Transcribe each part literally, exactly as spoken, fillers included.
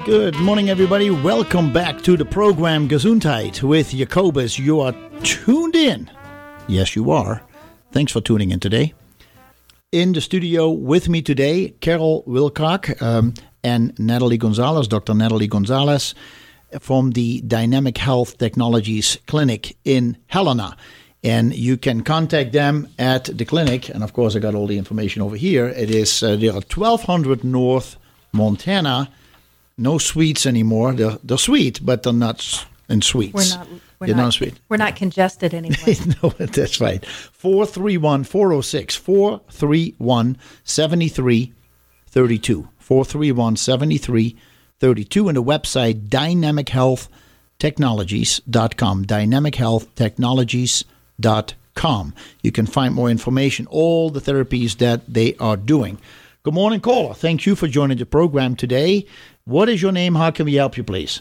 Good morning, everybody. Welcome back to the program Gesundheit with Jacobus. You are tuned in. Yes, you are. Thanks for tuning in today. In the studio with me today, Carol Wilcock um, and Natalie Gonzalez, Doctor Natalie Gonzalez from the Dynamic Health Technologies Clinic in Helena. And you can contact them at the clinic. And of course, I got all the information over here. It is uh, they're at twelve hundred North Montana. No sweets anymore. They're, they're sweet, but they're not in sweets. We're not. We're They're not, not sweet. We're not congested anymore. No, that's right. four three one, four oh six, four three one, seven three three two. four three one, seven three three two. And the website dynamic health technologies dot com. dynamic health technologies dot com. You can find more information, all the therapies that they are doing. Good morning, caller. Thank you for joining the program today. What is your name? How can we help you, please?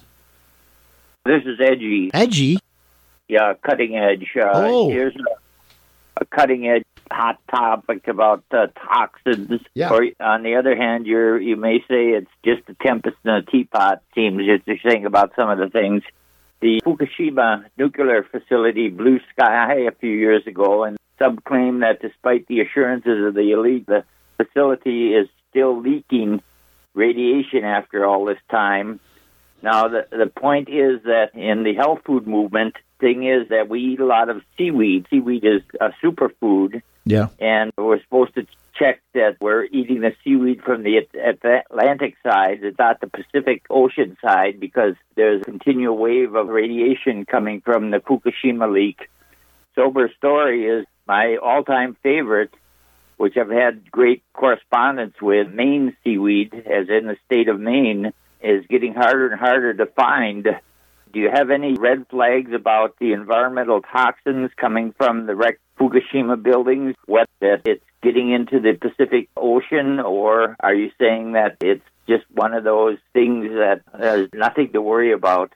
This is Edgy. Edgy? Yeah, cutting edge. Uh, Oh. Here's a, a cutting edge hot topic about uh, toxins. Yeah. Or on the other hand, you're you may say it's just a tempest in a teapot. Seems just you're saying about some of the things. The Fukushima nuclear facility blew sky high a few years ago, and some claim that despite the assurances of the elite, the facility is still leaking radiation after all this time. Now, the the point is that in the health food movement, thing is that we eat a lot of seaweed. Seaweed is a superfood, Yeah. and we're supposed to check that we're eating the seaweed from the Atlantic side, it's not the Pacific Ocean side, because there's a continual wave of radiation coming from the Fukushima leak. Sober story is my all-time favorite, which I've had great correspondence with. Maine seaweed, as in the state of Maine, is getting harder and harder to find. Do you have any red flags about the environmental toxins coming from the wrecked Fukushima buildings, what that it's getting into the Pacific Ocean, or are you saying that it's just one of those things that there's nothing to worry about?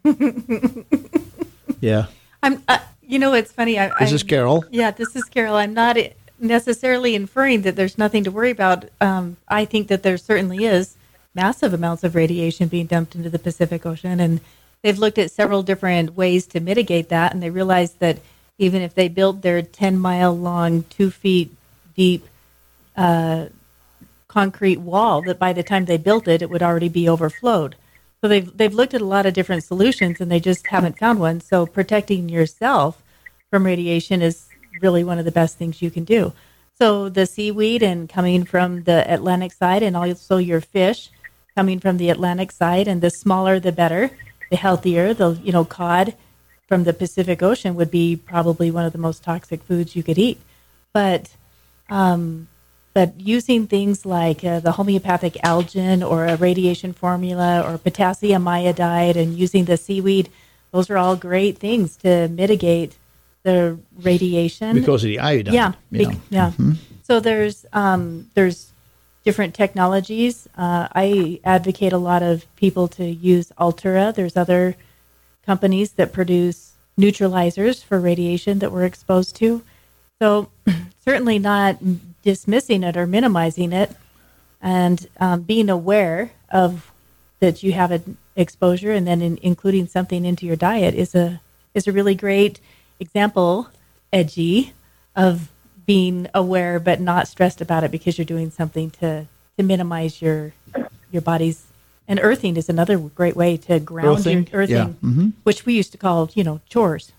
Yeah. I'm. Uh, you know, it's funny. I, This I, is Carol. Yeah, this is Carol. I'm not necessarily inferring that there's nothing to worry about. Um, I think that there certainly is massive amounts of radiation being dumped into the Pacific Ocean, and they've looked at several different ways to mitigate that, and they realized that even if they built their ten-mile-long, two feet deep uh, concrete wall, that by the time they built it, it would already be overflowed. So they've they've looked at a lot of different solutions, and they just haven't found one. So protecting yourself from radiation is really one of the best things you can do. So the seaweed and coming from the Atlantic side, and also your fish coming from the Atlantic side, and the smaller the better, the healthier. The you know cod from the Pacific Ocean would be probably one of the most toxic foods you could eat. But um, but using things like uh, the homeopathic algin or a radiation formula or potassium iodide and using the seaweed, those are all great things to mitigate the radiation. Because of the iodine. Yeah, you know. be- yeah. Mhm. So there's um, there's different technologies. Uh, I advocate a lot of people to use Altura. There's other companies that produce neutralizers for radiation that we're exposed to. So certainly not dismissing it or minimizing it, and um, being aware of that you have an exposure, and then in, including something into your diet is a is a really great example, Edgy, of being aware but not stressed about it because you're doing something to, to minimize your your body's. And earthing is another great way to ground Earthing? your earthing, Yeah. Mhm. which we used to call, you know, chores.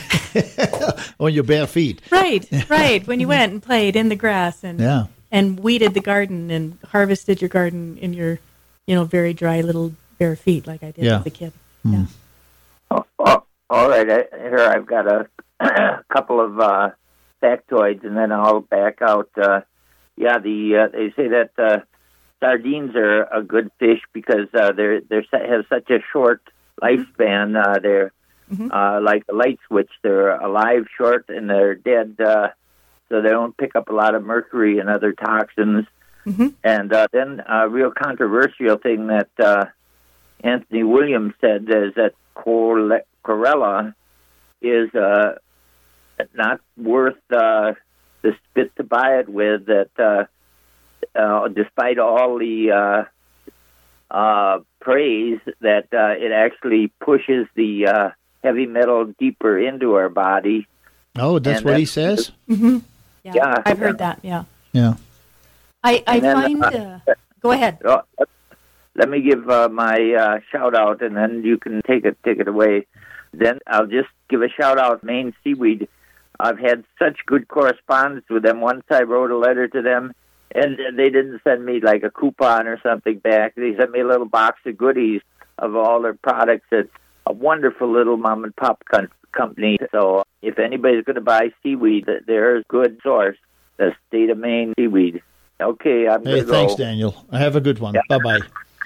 On your bare feet. Right, right. When you went and played in the grass and Yeah. and weeded the garden and harvested your garden in your, you know, very dry little bare feet, like I did Yeah. as a kid. Mm. Yeah. Oh, oh, all right, I, here I've got a couple of uh, factoids, and then I'll back out. Uh, yeah, the uh, they say that uh, sardines are a good fish because uh, they're they have such a short lifespan. Uh, they're Mhm. uh, like a light switch. They're alive short and they're dead, uh, so they don't pick up a lot of mercury and other toxins. Mhm. And uh, then a real controversial thing that uh, Anthony Williams said is that chlor- chlorella is uh, not worth uh, the spit to buy it with, that uh, uh, despite all the uh, uh, praise that uh, it actually pushes the uh, heavy metal deeper into our body. Oh, that's And what he that's- says? Mm-hmm. Yeah, Yeah, I've heard yeah. that. Yeah, Yeah. I, I And then, find. uh, Uh, go ahead. Oh, let me give uh, my uh, shout out, and then you can take it take it away. Then I'll just give a shout out. Maine Seaweed. I've had such good correspondence with them. Once I wrote a letter to them, and they didn't send me like a coupon or something back. They sent me a little box of goodies of all their products. It's a wonderful little mom and pop com- company. So if anybody's going to buy seaweed, they're a good source. The state of Maine Seaweed. Okay, I'm Hey, going to thanks, go. Daniel. Have a good one. Yeah. Bye-bye.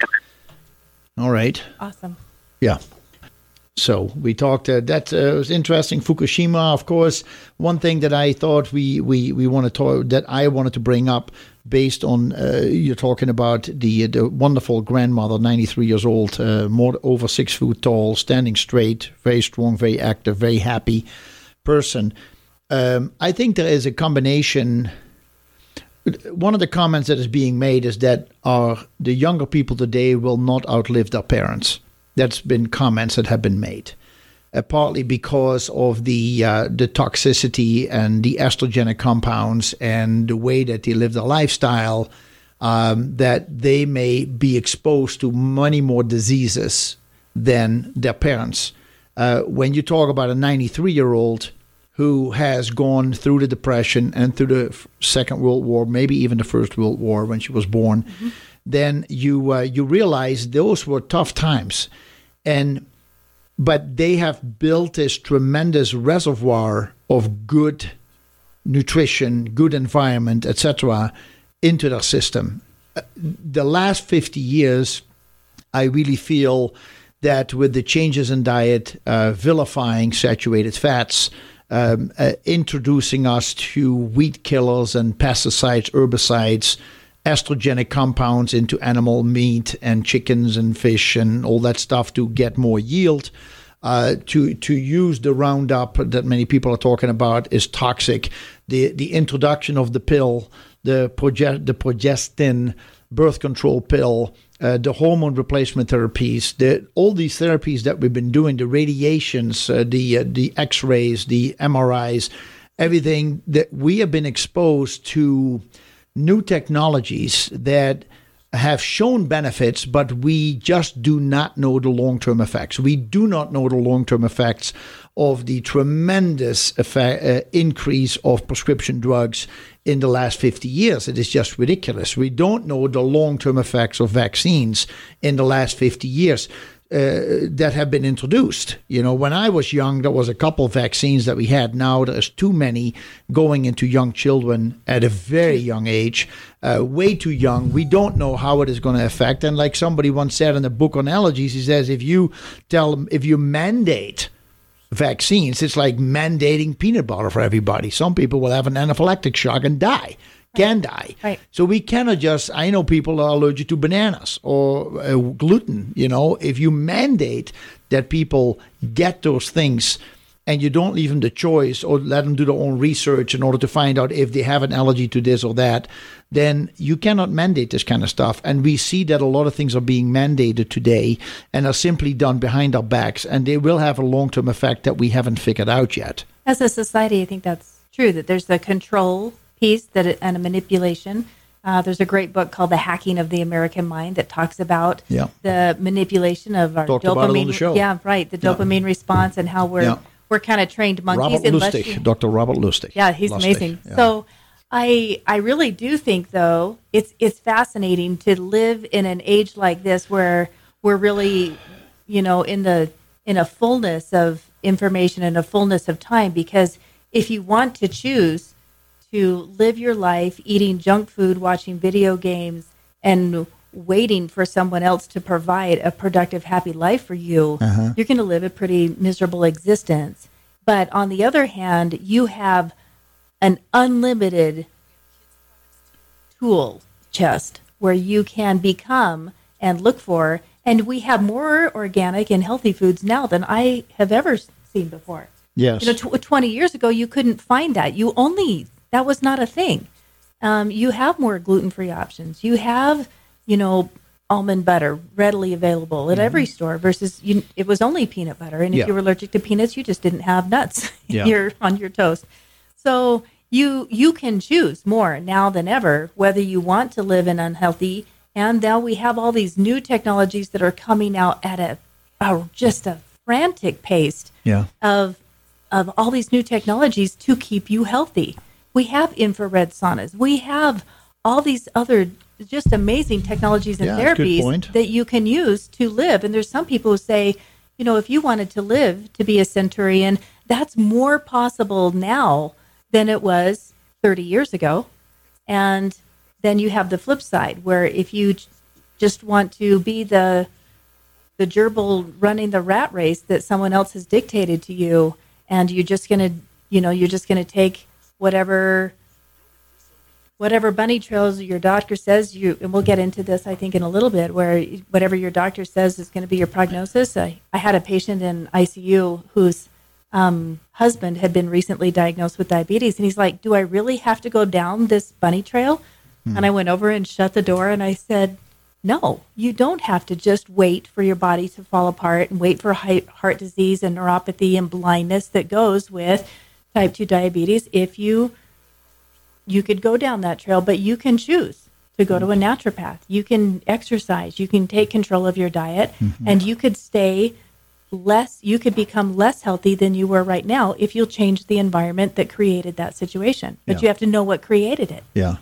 All right. Awesome. Yeah. So we talked, uh, that uh, was interesting. Fukushima, of course, one thing that I thought we, we, we want to talk, that I wanted to bring up based on, uh, you're talking about the the wonderful grandmother, ninety-three years old, uh, more over six foot tall, standing straight, very strong, very active, very happy person. Um, I think there is a combination. One of the comments that is being made is that our the younger people today will not outlive their parents. That's been comments that have been made, uh, partly because of the uh, the toxicity and the estrogenic compounds and the way that they live their lifestyle, um, that they may be exposed to many more diseases than their parents. Uh, when you talk about a ninety-three-year-old who has gone through the Depression and through the Second World War, maybe even the First World War when she was born, mm-hmm. then you uh, you realize those were tough times, and but they have built this tremendous reservoir of good nutrition, good environment, et cetera, into their system. The last fifty years, I really feel that with the changes in diet, uh, vilifying saturated fats, um, uh, introducing us to weed killers and pesticides, herbicides, estrogenic compounds into animal meat and chickens and fish and all that stuff to get more yield, uh, to to use the Roundup that many people are talking about is toxic. The the introduction of the pill, the proge- the progestin birth control pill, uh, the hormone replacement therapies, the, all these therapies that we've been doing, the radiations, uh, the uh, the X-rays, the M R Is, everything that we have been exposed to new technologies that have shown benefits, but we just do not know the long-term effects. We do not know the long-term effects of the tremendous effect, uh, increase of prescription drugs in the last fifty years. It is just ridiculous. We don't know the long-term effects of vaccines in the last fifty years. Uh, that have been introduced. You know, when I was young, there was a couple of vaccines that we had. Now there's too many going into young children at a very young age, uh, way too young. We don't know how it is going to affect. And like somebody once said in a book on allergies, he says, if you tell them, if you mandate vaccines, it's like mandating peanut butter for everybody. Some people will have an anaphylactic shock and die. Can die. Right. So we cannot just, I know people are allergic to bananas or uh, gluten. You know, if you mandate that people get those things and you don't leave them the choice or let them do their own research in order to find out if they have an allergy to this or that, then you cannot mandate this kind of stuff. And we see that a lot of things are being mandated today and are simply done behind our backs, and they will have a long-term effect that we haven't figured out yet. As a society, I think that's true, that there's the control piece that it, and a manipulation. Uh, there's a great book called The Hacking of the American Mind that talks about yeah. the manipulation of our Talked dopamine. about it on the show. Yeah, right. The dopamine yeah. response and how we're yeah. we're kind of trained monkeys. Robert Lustig, you, Doctor Robert Lustig. Yeah, he's Lustig. amazing. Yeah. So I I really do think though it's it's fascinating to live in an age like this where we're really, you know, in the in a fullness of information and a fullness of time, because if you want to choose to live your life eating junk food, watching video games, and waiting for someone else to provide a productive, happy life for you, uh-huh. you're going to live a pretty miserable existence. But on the other hand, you have an unlimited tool chest where you can become and look for, and we have more organic and healthy foods now than I have ever seen before. Yes. You know, tw- twenty years ago, you couldn't find that. You only... That was not a thing. Um, you have more gluten-free options. You have, you know, almond butter readily available at mm-hmm. every store versus you, it was only peanut butter. And if yeah. you were allergic to peanuts, you just didn't have nuts yeah. your, on your toast. So you you can choose more now than ever whether you want to live in unhealthy. And now we have all these new technologies that are coming out at a, a just a frantic pace yeah. of of all these new technologies to keep you healthy. We have infrared saunas. We have all these other just amazing technologies and yeah, therapies that you can use to live. And there's some people who say, you know, if you wanted to live to be a centurion, that's more possible now than it was thirty years ago. And then you have the flip side where if you just want to be the the gerbil running the rat race that someone else has dictated to you, and you're just going to, you know, you're just going to take whatever whatever bunny trails your doctor says you, and we'll get into this, I think, in a little bit, where whatever your doctor says is going to be your prognosis. I, I had a patient in I C U whose um, husband had been recently diagnosed with diabetes, and he's like, do I really have to go down this bunny trail? Hmm. And I went over and shut the door, and I said, no, you don't have to just wait for your body to fall apart and wait for heart disease and neuropathy and blindness that goes with type two diabetes. If you you could go down that trail, but you can choose to go to a naturopath. You can exercise. You can take control of your diet, mm-hmm. and you could stay less, you could become less healthy than you were right now if you'll change the environment that created that situation. But yeah. you have to know what created it. Yeah.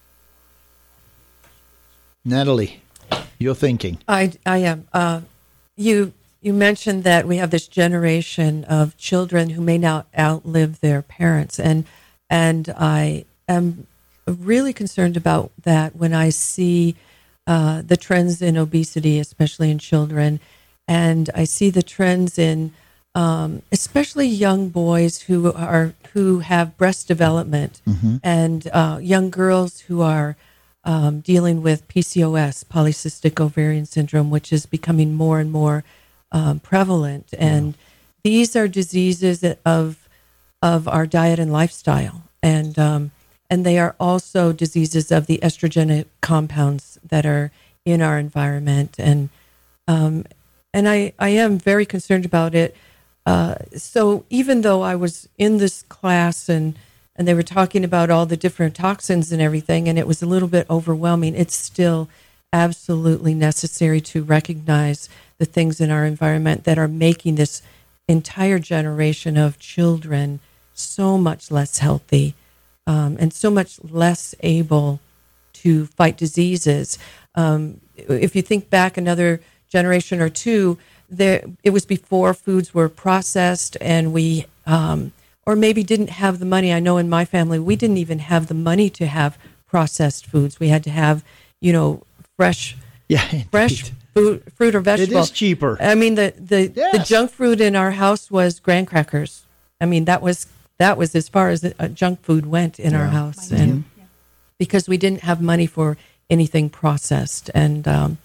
Natalie, you're thinking. I, I am. Uh, you you mentioned that we have this generation of children who may now outlive their parents, and and I am really concerned about that when I see uh, the trends in obesity, especially in children, and I see the trends in um, especially young boys who are who have breast development, mm-hmm. and uh, young girls who are um, dealing with P C O S, polycystic ovarian syndrome, which is becoming more and more um, prevalent. And these are diseases of of our diet and lifestyle, and um, and they are also diseases of the estrogenic compounds that are in our environment. And um, and I, I am very concerned about it. Uh, so even though I was in this class and, and they were talking about all the different toxins and everything, and it was a little bit overwhelming, it's still absolutely necessary to recognize the things in our environment that are making this entire generation of children so much less healthy, um, and so much less able to fight diseases. Um, if you think back another generation or two, there it was before foods were processed, and we, um, or maybe didn't have the money. I know in my family, we didn't even have the money to have processed foods. We had to have, you know, fresh, yeah, fresh food, fruit or vegetable. It is cheaper. I mean, the the, yes. the junk food in our house was graham crackers. I mean, that was that was as far as uh, junk food went in yeah. our house, Mine and yeah. because we didn't have money for anything processed, and um,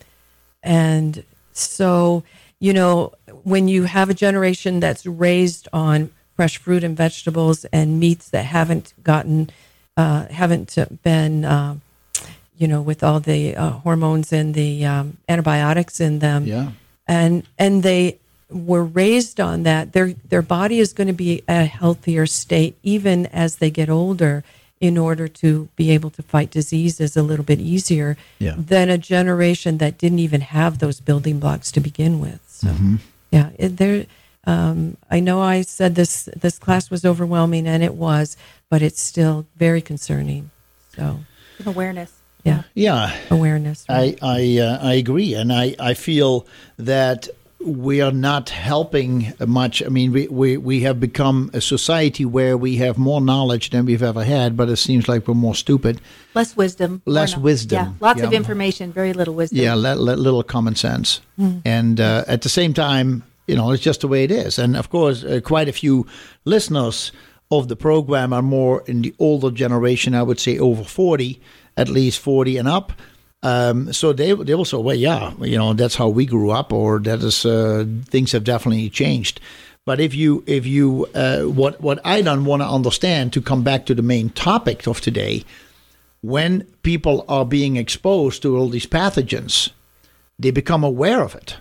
and so, you know, when you have a generation that's raised on fresh fruit and vegetables and meats that haven't gotten, uh, haven't been, uh, you know, with all the uh, hormones and the um, antibiotics in them, yeah, and and they were raised on that, their their body is going to be a healthier state even as they get older, in order to be able to fight diseases a little bit easier yeah. than a generation that didn't even have those building blocks to begin with. So, mm-hmm. yeah, it, there. Um, I know I said this this class was overwhelming, and it was, but it's still very concerning. So, awareness. Yeah, yeah, awareness. Right? I I uh, I agree, and I I feel that we are not helping much. I mean, we, we, we have become a society where we have more knowledge than we've ever had, but it seems like we're more stupid. Less wisdom. Less no. wisdom. Yeah, lots yeah. of information, very little wisdom. Yeah, let, let, little common sense. Mm. And uh, at the same time, you know, it's just the way it is. And of course, uh, quite a few listeners of the program are more in the older generation, I would say over forty, at least forty and up. Um, so they they will say, well, yeah, you know, that's how we grew up, or that is uh, things have definitely changed. But if you if you uh, what what I don't want to understand, to come back to the main topic of today, when people are being exposed to all these pathogens, they become aware of it.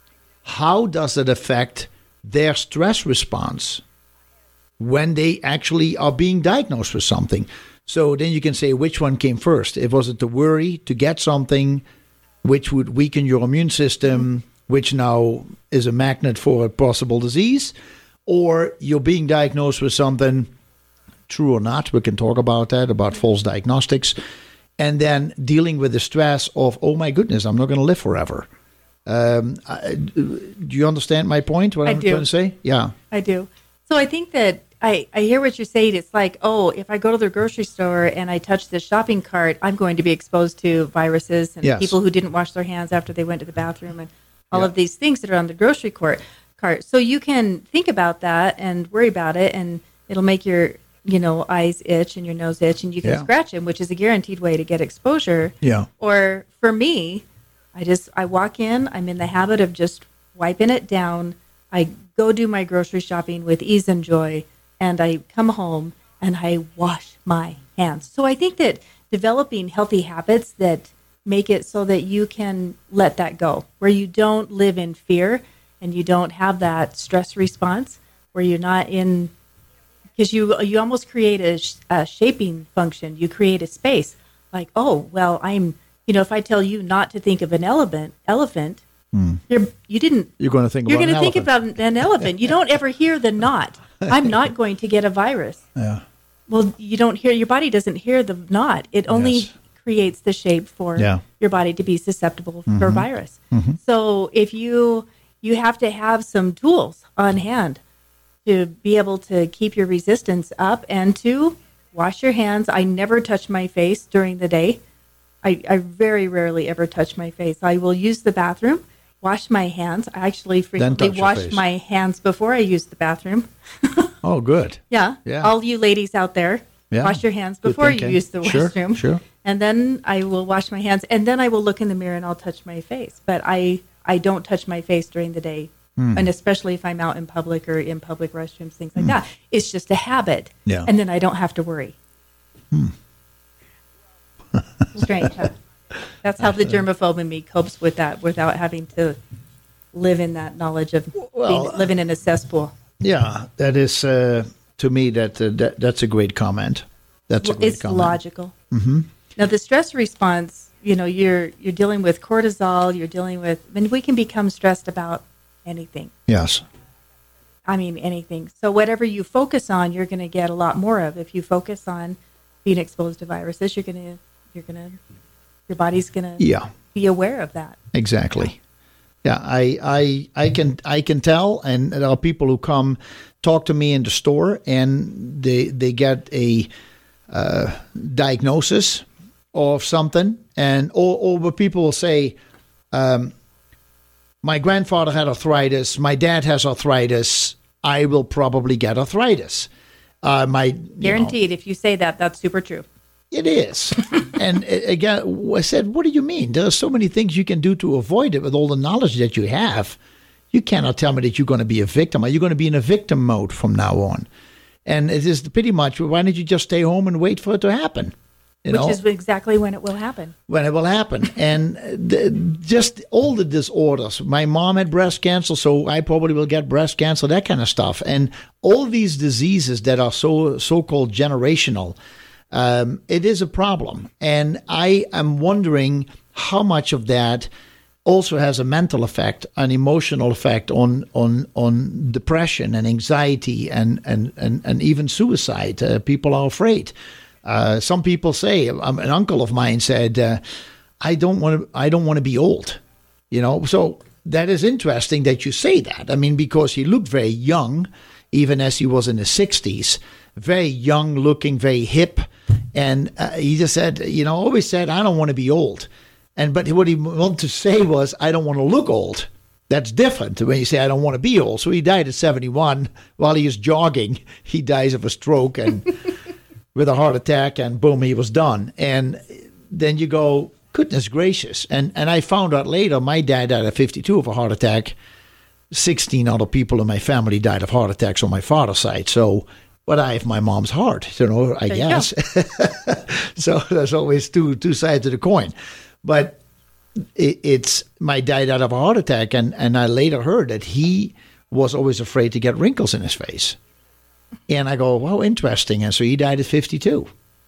How does it affect their stress response when they actually are being diagnosed with something? So then you can say, which one came first? If was it the worry to get something which would weaken your immune system, which now is a magnet for a possible disease, or you're being diagnosed with something, true or not, we can talk about that, about false diagnostics, and then dealing with the stress of, oh my goodness, I'm not going to live forever. Um, I, do you understand my point, what I I'm do. trying to say? Yeah. I do. So I think that I, I hear what you're saying. It's like, oh, if I go to the grocery store and I touch the shopping cart, I'm going to be exposed to viruses and Yes. people who didn't wash their hands after they went to the bathroom and all Yeah. of these things that are on the grocery cart. cart. So you can think about that and worry about it, and it'll make your you know eyes itch and your nose itch, and you can Yeah. scratch them, which is a guaranteed way to get exposure. Yeah. Or for me, I just I walk in. I'm in the habit of just wiping it down. I go do my grocery shopping with ease and joy, and I come home and I wash my hands. So I think that developing healthy habits that make it so that you can let that go, where you don't live in fear and you don't have that stress response, where you're not in, because you you almost create a, sh- a shaping function. You create a space like, oh, well, I'm, you know, if I tell you not to think of an elephant, elephant, you're, you didn't, You're going to think you're about going to an think elephant. about an elephant. You don't ever hear the not. I'm not going to get a virus. Yeah. Well, you don't hear, your body doesn't hear the not. It only Yes. creates the shape for Yeah. your body to be susceptible for virus. So if you, you have to have some tools on hand to be able to keep your resistance up and to wash your hands. I never touch my face during the day. I, I very rarely ever touch my face. I will use the bathroom, wash my hands. I actually frequently touch your wash face. my hands before I use the bathroom. Oh, good. Yeah. Yeah. All you ladies out there, Yeah. wash your hands Good before you thinking. use the Sure, washroom. sure. And then I will wash my hands, and then I will look in the mirror and I'll touch my face. But I, I don't touch my face during the day, Hmm. and especially if I'm out in public or in public restrooms, things like that. It's just a habit. Yeah. And then I don't have to worry. Strange, huh? That's how the germaphobe in me copes with that without having to live in that knowledge of Well, being, living in a cesspool. Yeah, that is, uh, to me, that, uh, that that's a great comment. That's a great It's comment. logical. Mm-hmm. Now, the stress response, you know, you're you're dealing with cortisol. You're dealing with, I mean, we can become stressed about anything. Yes. I mean, anything. So whatever you focus on, you're going to get a lot more of. If you focus on being exposed to viruses, you're going to you're going to your body's going to Yeah. be aware of that. Exactly. Yeah, I, I, I can, I can tell, and there are people who come talk to me in the store, and they, they get a uh, diagnosis of something, and or, or people will say, um, "My grandfather had arthritis. My dad has arthritis. I will probably get arthritis." Uh, my you know, Guaranteed. If you say that, that's super true. it is. And uh, again, I said, what do you mean? There are so many things you can do to avoid it with all the knowledge that you have. You cannot tell me that you're going to be a victim. Are you going to be in a victim mode from now on? And it is pretty much, why don't you just stay home and wait for it to happen? You Which know, is exactly when it will happen. when it will happen. And the, just all the disorders. My mom had breast cancer, so I probably will get breast cancer, that kind of stuff. And all these diseases that are so so-called generational, Um, it is a problem. And I am wondering how much of that also has a mental effect, an emotional effect on on on depression and anxiety and and and, and even suicide. Uh, people are afraid. Uh, some people say, um, an uncle of mine said, uh, "I don't want to. I don't want to be old." You know, so that is interesting that you say that. I mean, because he looked very young, even as he was in his sixties, very young looking, very hip. And uh, he just said, you know, always said, I don't want to be old. And but what he wanted to say was, I don't want to look old. That's different when you say, I don't want to be old. So he died at seventy-one while he was jogging. He dies of a stroke and with a heart attack, and boom, he was done. And then you go, goodness gracious. And and I found out later, my dad died at fifty-two of a heart attack. sixteen other people in my family died of heart attacks on my father's side. So, but I have my mom's heart, you know, I There you guess. So there's always two two sides of the coin. But it, it's my dad died of a heart attack, and, and I later heard that he was always afraid to get wrinkles in his face. And I go, well, interesting. And so he died at fifty-two.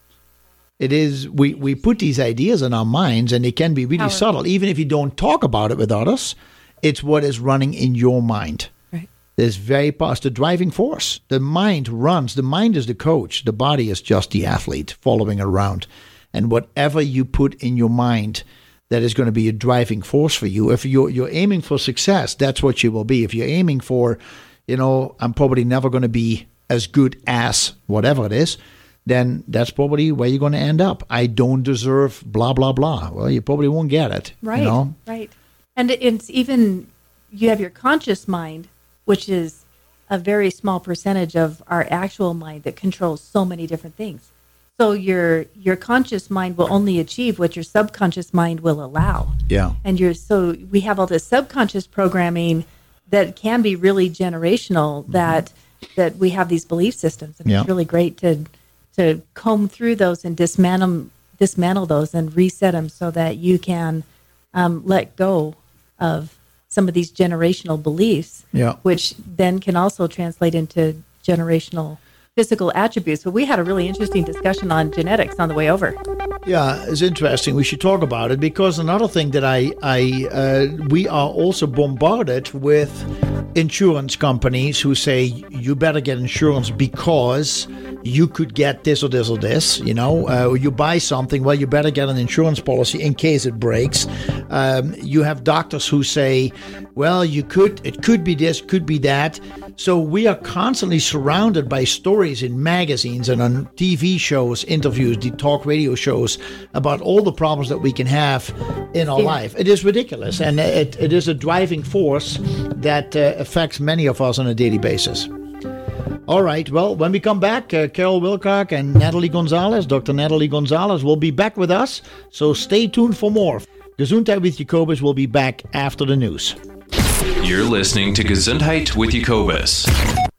It is, we, we put these ideas in our minds, and they can be really Powerful. subtle. Even if you don't talk about it with others, it's what is running in your mind. Right. It's very past the driving force. The mind runs. The mind is the coach. The body is just the athlete following around. And whatever you put in your mind, that is going to be a driving force for you. If you're, you're aiming for success, that's what you will be. If you're aiming for, you know, I'm probably never going to be as good as whatever it is, then that's probably where you're going to end up. I don't deserve blah, blah, blah. Well, you probably won't get it. Right, you know? right. And it's even, you have your conscious mind, which is a very small percentage of our actual mind that controls so many different things. So your your conscious mind will only achieve what your subconscious mind will allow. Yeah. And you're so we have all this subconscious programming that can be really generational, mm-hmm. that that we have these belief systems. And yeah. it's really great to to comb through those and dismantle dismantle those and reset them so that you can um, let go of some of these generational beliefs, yeah. which then can also translate into generational physical attributes. But we had a really interesting discussion on genetics on the way over. Yeah, it's interesting. We should talk about it, because another thing that I, I uh, we are also bombarded with insurance companies who say you better get insurance because you could get this or this or this. You know, uh, you buy something, well, you better get an insurance policy in case it breaks. Um, you have doctors who say, well, you could, it could be this, could be that. So we are constantly surrounded by stories in magazines and on T V shows, interviews, the talk radio shows about all the problems that we can have in our Yeah. life. It is ridiculous, and it, it is a driving force that uh, affects many of us on a daily basis. All right, well, when we come back, uh, Carol Wilcock and Natalie Gonzalez, Doctor Natalie Gonzalez, will be back with us, so stay tuned for more. Gesundheit with Jacobus will be back after the news. You're listening to Gesundheit with Jacobus.